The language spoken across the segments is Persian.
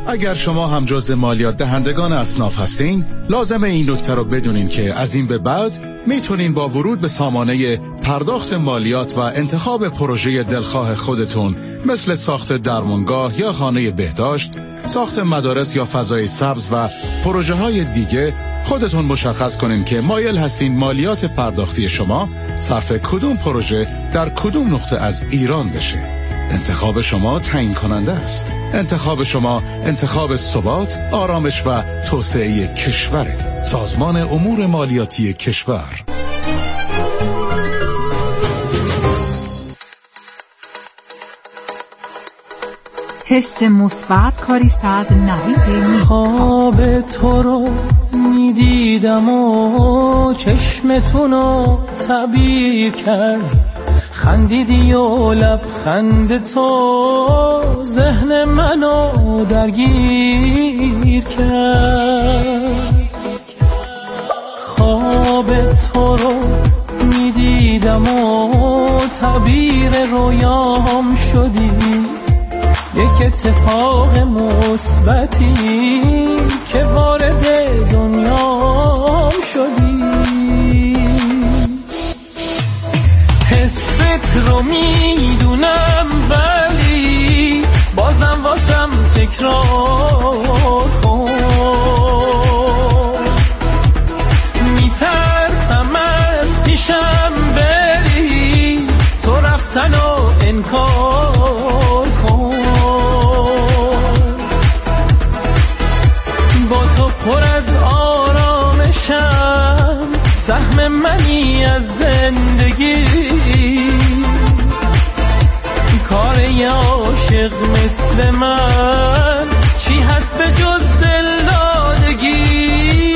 اگر شما هم جزء مالیات دهندگان اصناف هستین، لازمه این نکته رو بدونین که از این به بعد میتونین با ورود به سامانه پرداخت مالیات و انتخاب پروژه دلخواه خودتون مثل ساخت درمانگاه یا خانه بهداشت، ساخت مدارس یا فضای سبز و پروژه های دیگه خودتون مشخص کنین که مایل هستین مالیات پرداختی شما صرف کدوم پروژه در کدوم نقطه از ایران بشه. انتخاب شما تعیین کننده است. انتخاب شما انتخاب ثبات، آرامش و توسعه کشوره. سازمان امور مالیاتی کشور. حس مثبت کاریست از نوید. خواب تو رو میدیدم و چشمتون رو تعبیر کرد، خندیدی و لبخند تو ذهن منو درگیر کرد. خواب تو رو میدیدم و تعبیر رویام شدی، یک اتفاق مثبتی که وارد دنیام شدی. حست رو میدونم ولی بازم واسم تکرار کن. میترسم از پیشم بری، تو رفتن و انکار کن. با تو پر از آرامشم، سهم منی از زندگی. کار یه عاشق مثل من چی هست به جز دلدادگی؟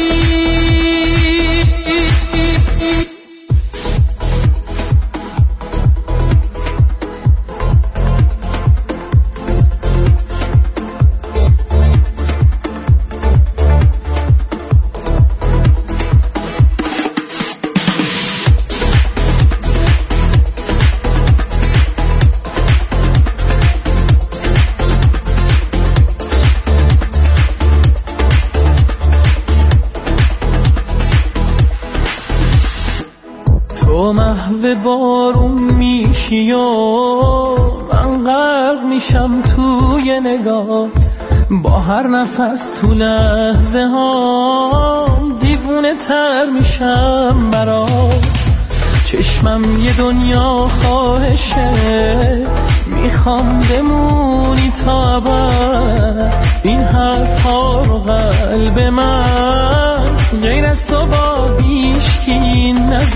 محو بارون میشی و من غرق میشم توی نگات. با هر نفس تو لحظه ها دیوونه تر میشم برات. چشمم یه دنیا خواهشه، میخوام بمونی تا ابد. این حرفا رو قلب من غیر از تو با هیچکی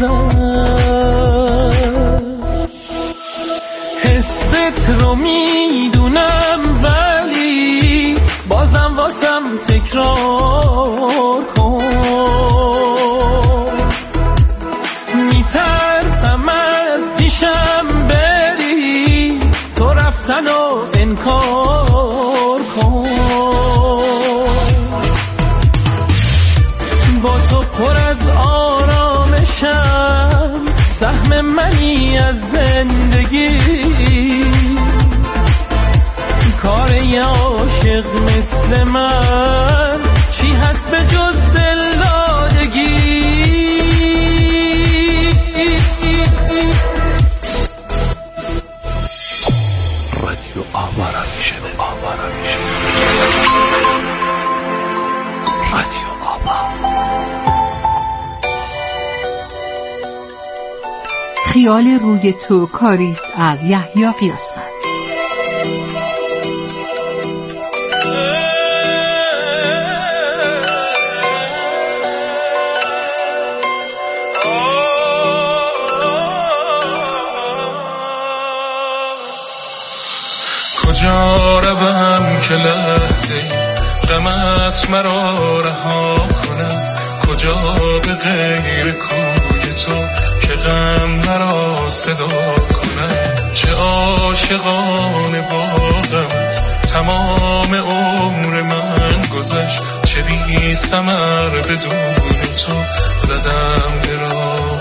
نزد. حست رو میدونم ولی بازم واسم تکرار کن. میترسم از پیشم بری، تو رفتن و انکار کن. با تو پر از آرامشم، سهم منی از زندگی. کار یه عاشق مثل من چی هست به جز دلدادگی؟ رادیو آوارا میشه. رادیو آوا. خیال روی تو کاریست از یحیی قیاسفر. کجا روم که لحظه غمت مرا رها کند؟ کجا به غیر کوی تو که غم مرا صدا کند؟ چه عاشقانه با غمت تمام عمر من گذشت، چه بی ثمر بدون تو زدم به راه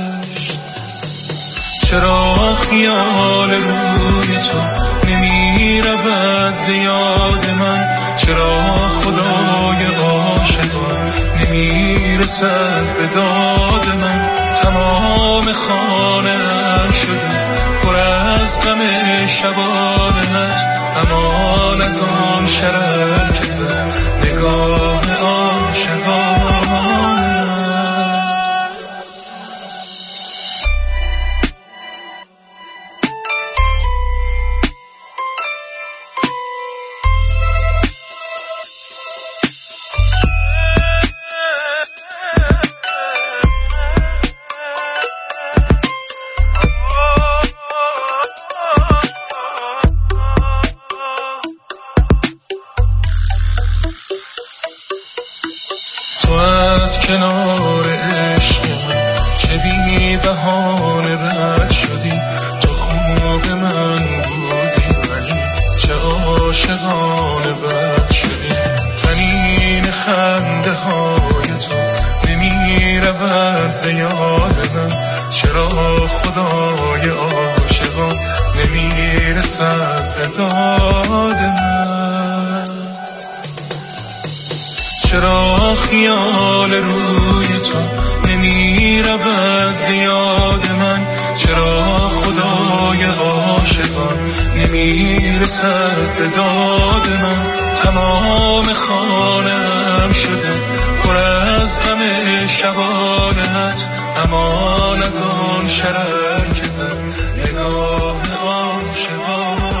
کودشت. چرا خیال روی تو نمی نمیرود زیاد من، چرا خدای عاشقان نمیرسد به داد من. تمام خانه‌ام شده پر از غم شبانت، امان از آن شرر که زد نگاه عاشقانت. کنار عشق من چه بی بهانه رد شدی، تو خوب من بودی ولی چه عاشقانه بد شدی. طنین خنده های تو نمی رود زیاد من، چرا خدای عاشقان نمی رسد به داد من. چرا خیال روی تو نمی رود زیاد من، چرا خدای عاشقان نمی رسد به داد من. تمام خانه‌ام شده پر از غم شبانت، امان از آن شرر که زد نگاه عاشقانت.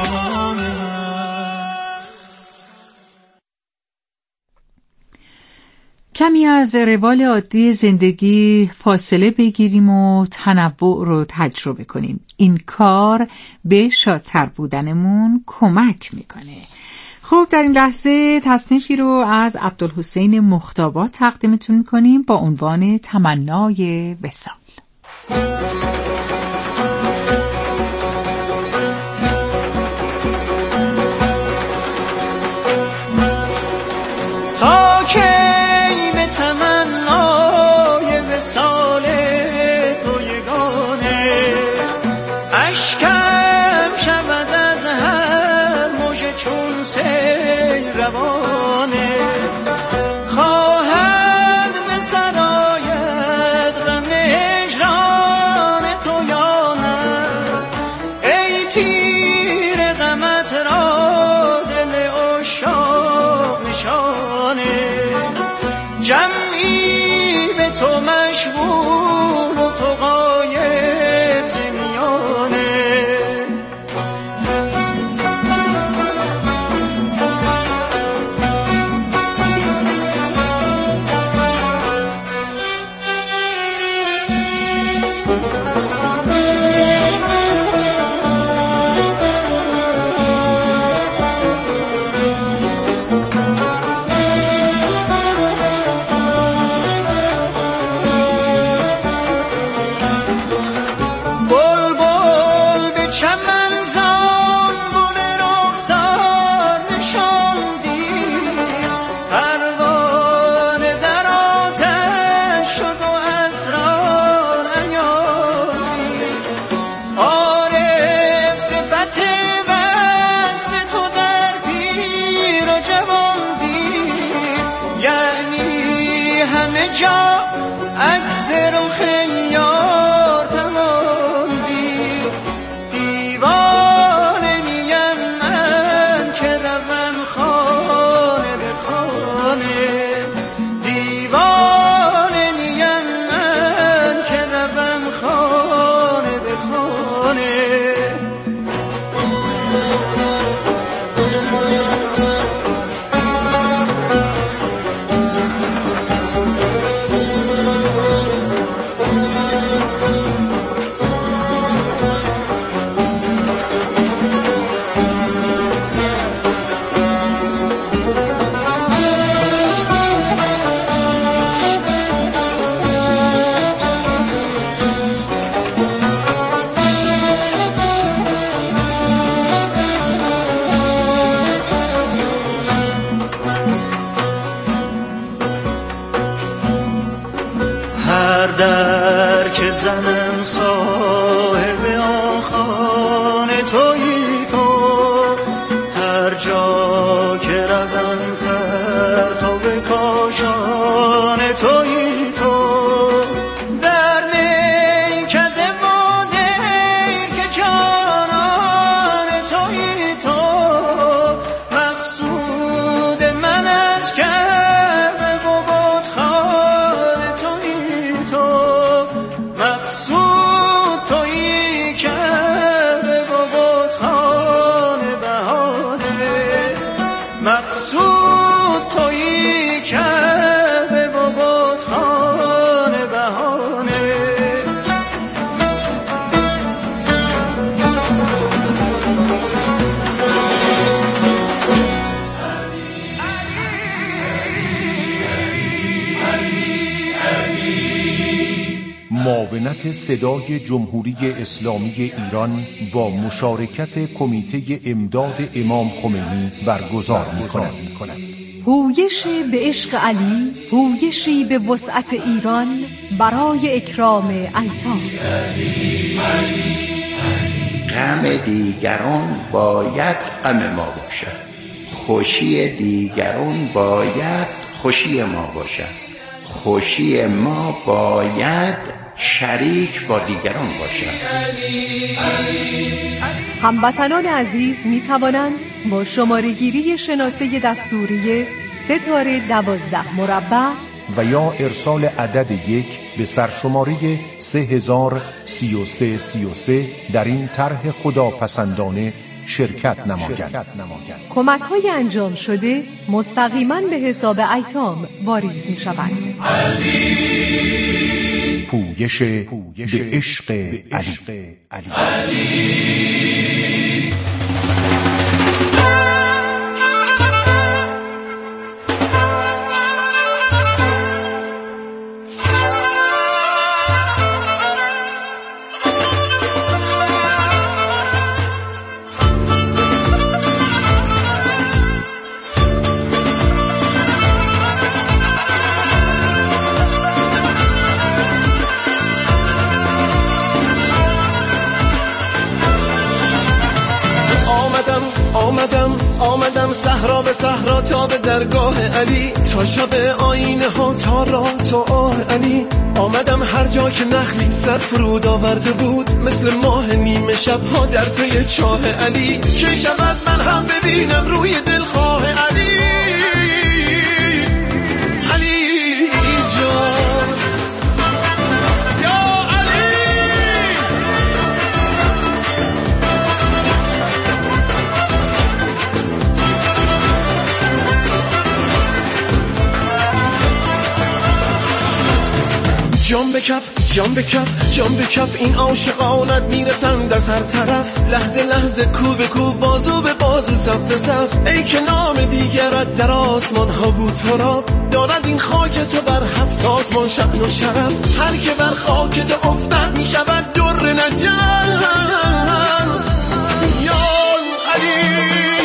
کمی از روال عادی زندگی فاصله بگیریم و تنوع رو تجربه کنیم. این کار به شادتر بودنمون کمک میکنه. خب در این لحظه تصنیفی رو از عبدالحسین مختابات تقدیمتون میکنیم با عنوان تمنای وصال. معاونت صدای جمهوری اسلامی ایران با مشارکت کمیته امداد امام خمینی برگزار می‌کند. پویش به عشق علی، پویشی به وسعت ایران برای اکرام ایتام. غم دیگران باید غم ما باشد، خوشی دیگران باید خوشی ما باشد، خوشی ما باید شریک با دیگران باشد. هموطنان عزیز می توانند با شماره گیری شناسه دستوری 3-12 و یا ارسال عدد 1 به سرشماره 303333 در این طرح خداپسندانه شرکت نمایند. کمک‌های انجام شده مستقیما به حساب ایتام واریز می‌شوند. پویش به عشق علی. آمدم صحرا به صحرا تا به درگاه علی، تا شب آینه ها تا راه تا آه علی. آمدم هر جا که نخلی سر فرود آورده بود، مثل ماه نیمه شب ها در پی چاه علی. کی شود من هم ببینم روی دلخواه علی. علی جان یا علی. جام به کف جام به کف جام به کف، این عاشقانت میرسند از هر طرف. لحظه لحظه کو به کو، بازو به بازو، صف به صف. ای که نام دیگرت در آسمان ها بود تو را، دارد این خاک تو بر 7 آسمان شأن و شرف. هر که بر خاک تو افتد میشود در نجات. یا علی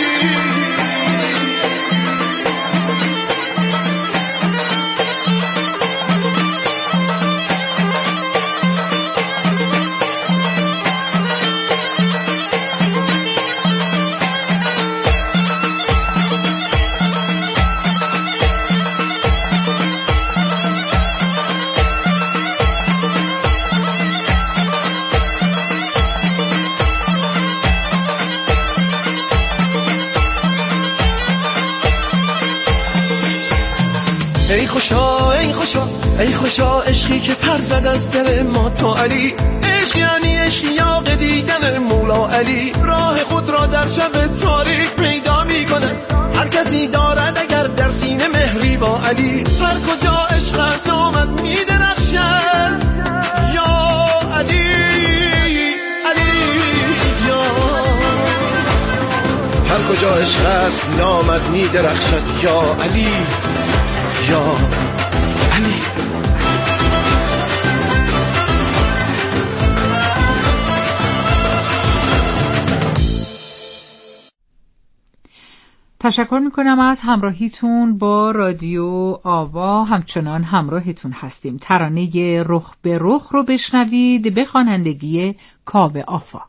ای خوشا ای خوشا ای خوشا، عشقی که پر زد از دل ما تو علی. عشق یعنی اشتیاق دیدن مولا علی. راه خود را در شب تاریک پیدا می کند هر کسی دارد اگر در سینه مهری با علی. هر کجا عشق از نامت می درخشد یا علی. علی جان هر کجا عشق است نامت می درخشد یا علی یا علی. تشکر میکنم از همراهیتون با رادیو آوا. همچنان همراهتون هستیم. ترانه رخ به رخ رو بشنوید به خوانندگی کاوه آفاق.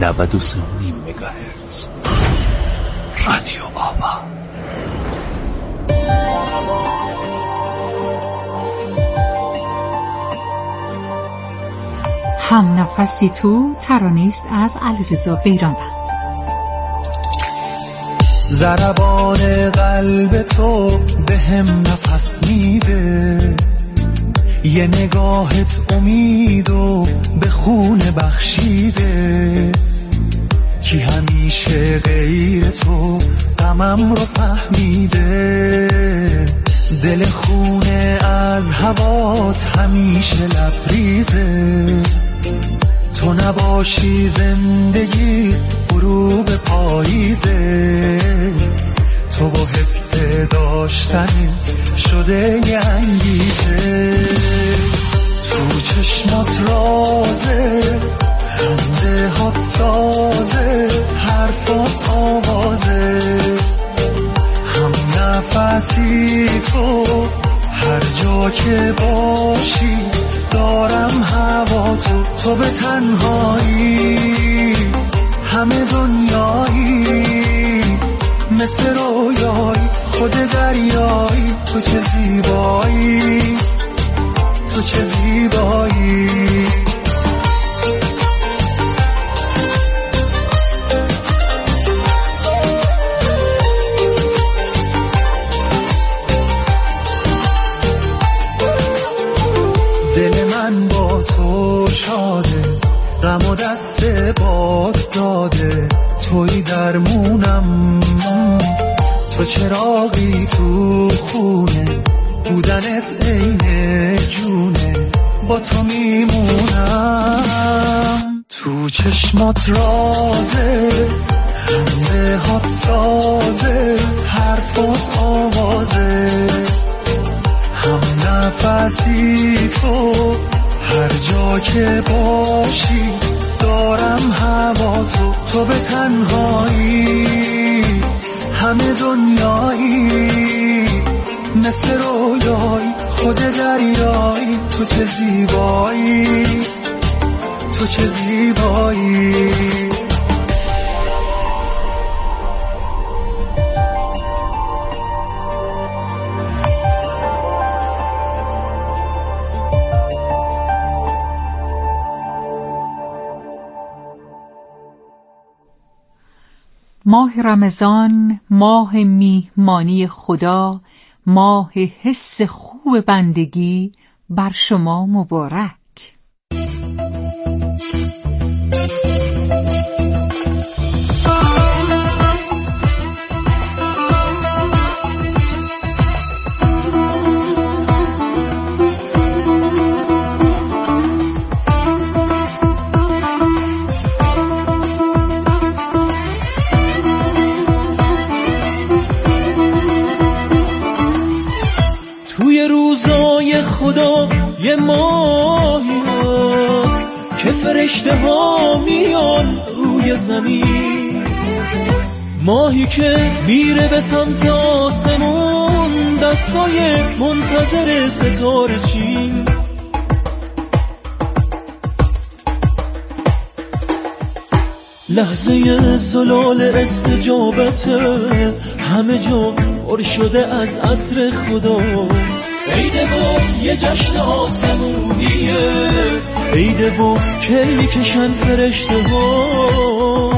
93.5 مگاهرتز. رادیو آوا. هم نفسی تو ترانیست از علیرضا بیرانوند. ضربان قلب تو به هم نفس میده، یه نگاهت امید و به خون بخشیده، کی همیشه غیر تو غمم رو فهمیده، دل خونه از هوات همیشه لبریزه، تو نباشی زندگی غروب پاییزه، تو با حس داشتنت شده یه انگیزه، تو چشمات رازه، خنده هات سازه، حرفات آوازه، هم نفسی تو، هر جا که باشی دارم هوا تو به تنهایی همه دنیایی، مثل رویایی خود دریایی، تو چه زیبایی، تو چه زیبایی. دل من با تو شاده، غم و دست باد داده، توی درمونم، تو چراغی تو خونه، بودنت عین جونه، با تو میمونم، تو چشمات رازه، خنده هات سازه، حرفات آوازه، هم نفسی تو، هر جا که باشی دارم هوا تو به تنهایی همه دنیایی، مثل رویایی خود دریایی، تو چه زیبایی، تو چه زیبایی. ماه رمضان، ماه میهمانی خدا، ماه حس خوب بندگی بر شما مبارک. خدا یه ماهی هست که فرشته ها میان روی زمین، ماهی که میره به سمت آسمون، دستای منتظر ستاره چین، لحظه زلال استجابته، همه جا پر شده از عطر خدا، عیده و یه جشن آسمونیه، عیده و کل میکشن فرشته ها،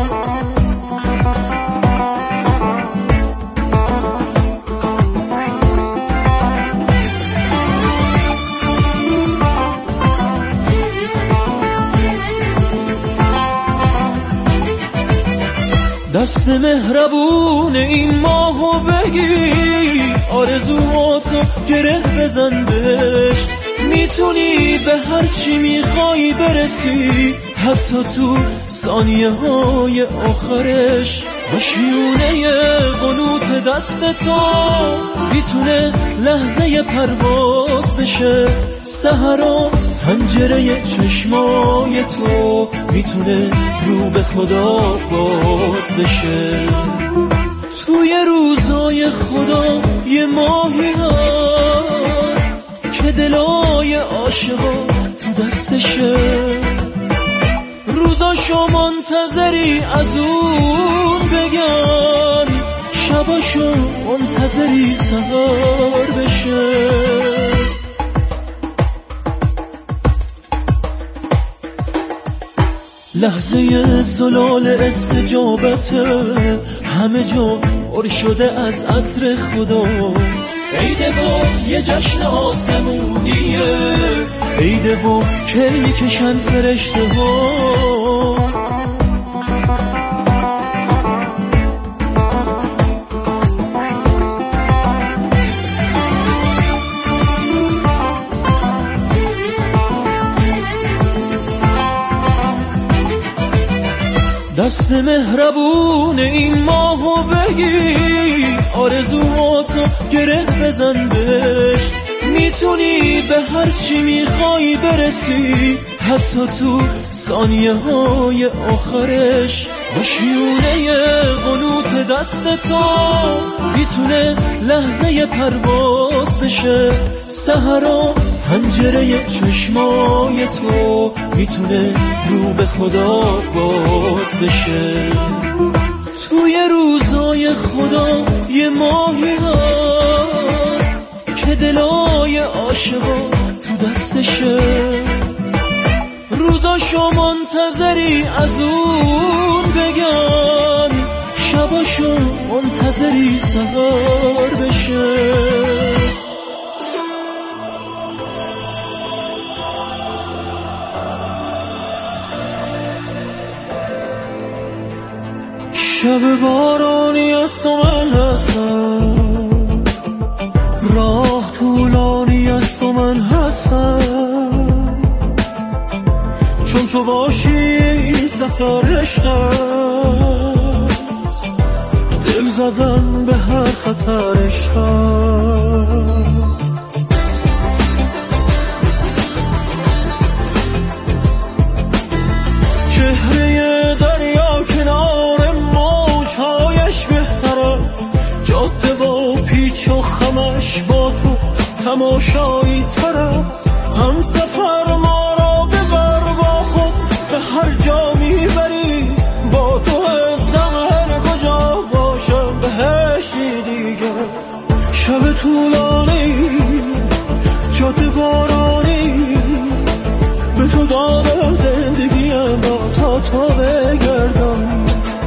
دست مهربون این ماهو بگیر، آرزوهاتو گره بزن بهش، میتونی به هر چی میخوای برسی، حتی تو ثانیه های آخرش، با شیونه قنوت دست تو میتونه لحظه پرواز بشه، سحرا پنجره چشمای تو میتونه رو به خدا باز بشه، توی روزای خدا یه ماهی هست که دلای عاشقا تو دستشه، روزای روزاشو منتظری از اون بگن، شباشو منتظری سهر بشه. لحظه زلال استجابته، همه جا پر شده از عطر خدا. عیده و یه جشن آسمونیه، عیده و کل میکشن فرشته ها. دست مهربون این ماهو بگیر، آرزوماتو گره بزن بهش. میتونی به هر چی میخوای برسی، حتی تو ثانیه های آخرش. با شیونه قنوت دست تو میتونه لحظه پرواز بشه. سحرا پنجره چشمای تو میتونه رو به خدا باز بشه. توی روزای خدا یه ماهی هست که دلای عاشقا تو دستشه. روزاشو منتظری از اون بگن، شباشو منتظری سهر بشه. شب بارانی است و من هستم، راه طولانی است و من هستم. چون تو باشی این سفر عشق است، دل زدن به هر خطر عشق است. چهره دریا کنار موجهایش بهتر است، جاده با پیچ و خمش با تو تماشایی تر است. هم سفر ما را ببر با خود به هر جا میبری، با تو هستم هر کجا باشم بهشتی دیگر. شب طولانی جاده بارانی، به تو دادم زندگیم را تا تو بگردم.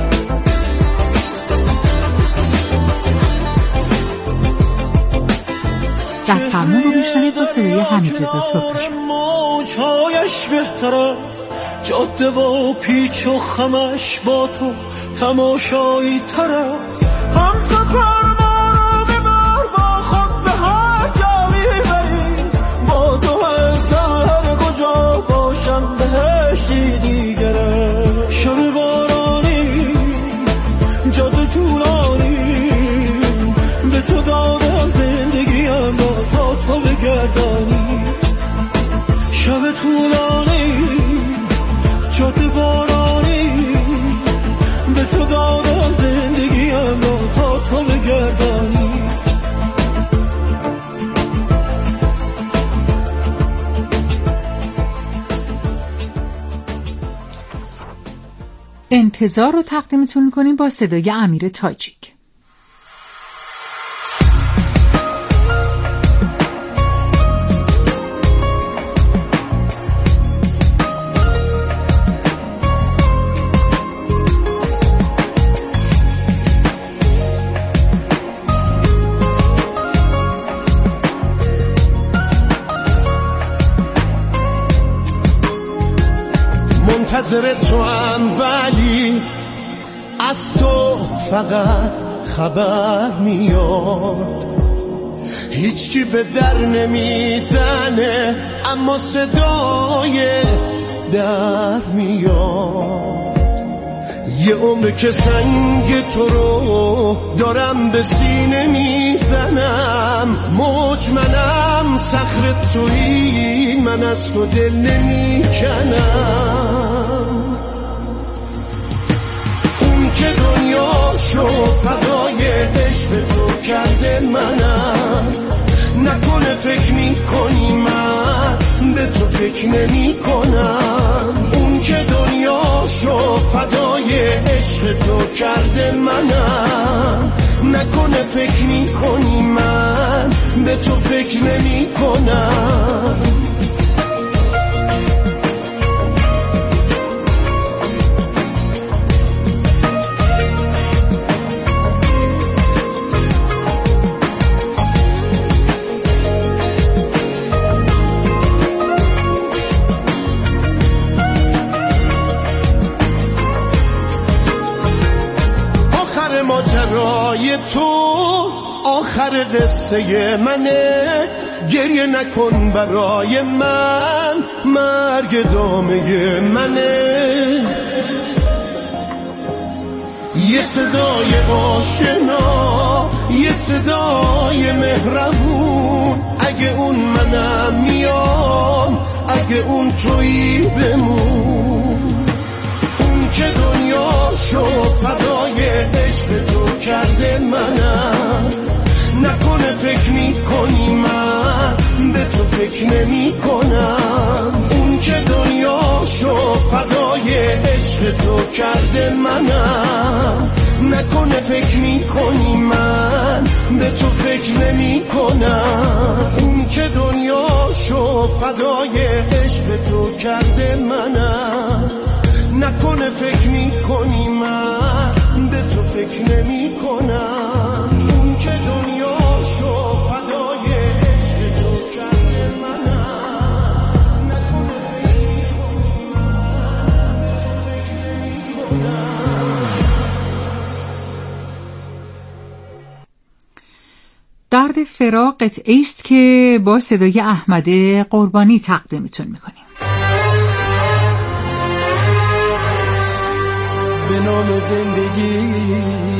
دست فرمون رو بشنید با صدای حمیدرضا ترکشان. موجهایش بهتر است، جاده و پیچ و خمش با تو تماشایی تر است. هم سفر ما رو ببر با خود به هر جا میبری، با تو هستم هر کجا باشم بهشتی دیگره. شب بارانی جاده طولانی، به تو دادم زندگیم را تا تو بگردانی. شب طولانی جاده بارانی، به تو دادم زندگیم را تا تو بگردانی. انتظار رو تقدیمتون کنیم با صدای امیر تاجیک. منتظر تو هم، ولی از تو فقط خبر میاد. هیچکی به در نمیزنه اما صدای در میاد. یه عمر که سنگ تو رو دارم به سینه میزنم. مجمنم صخره تویی، من از تو دل نمیکنم. اون که دنیاشو فدای عشق تو کرده منم. نکنه فکر میکنی من به تو فکر نمی کنم. اون که دنیاش تو کرده منم. نکنه فکر میکنی من به تو فکر نمی کنم. ماجرای تو آخر قصه منه. گریه نکن برای من، مرگ دامه منه. یه صدای آشنا، یه صدای مهربون، اگه اون منم میام، اگه اون تویی بمون. اون که دنیاشو فدای عشق تو کرده منم. نکنه فکر میکنی من به تو فکر نمی کنم. اون که دنیاشو فدای عشق تو کرده منم. نکنه فکر میکنی من به تو فکر نمی کنم. اون که دنیاشو فدای عشق تو کرده منم. نکنه فکر میکنی من به تو فکر نمی کنم. اون که دنیاشو فدای عشق تو کرده منم. نکنه فکر میکنی من به تو فکر نمی کنم. درد فراق قطعه است که با صدای احمد قربانی تقدیمتون میکنیم. به نام زندگی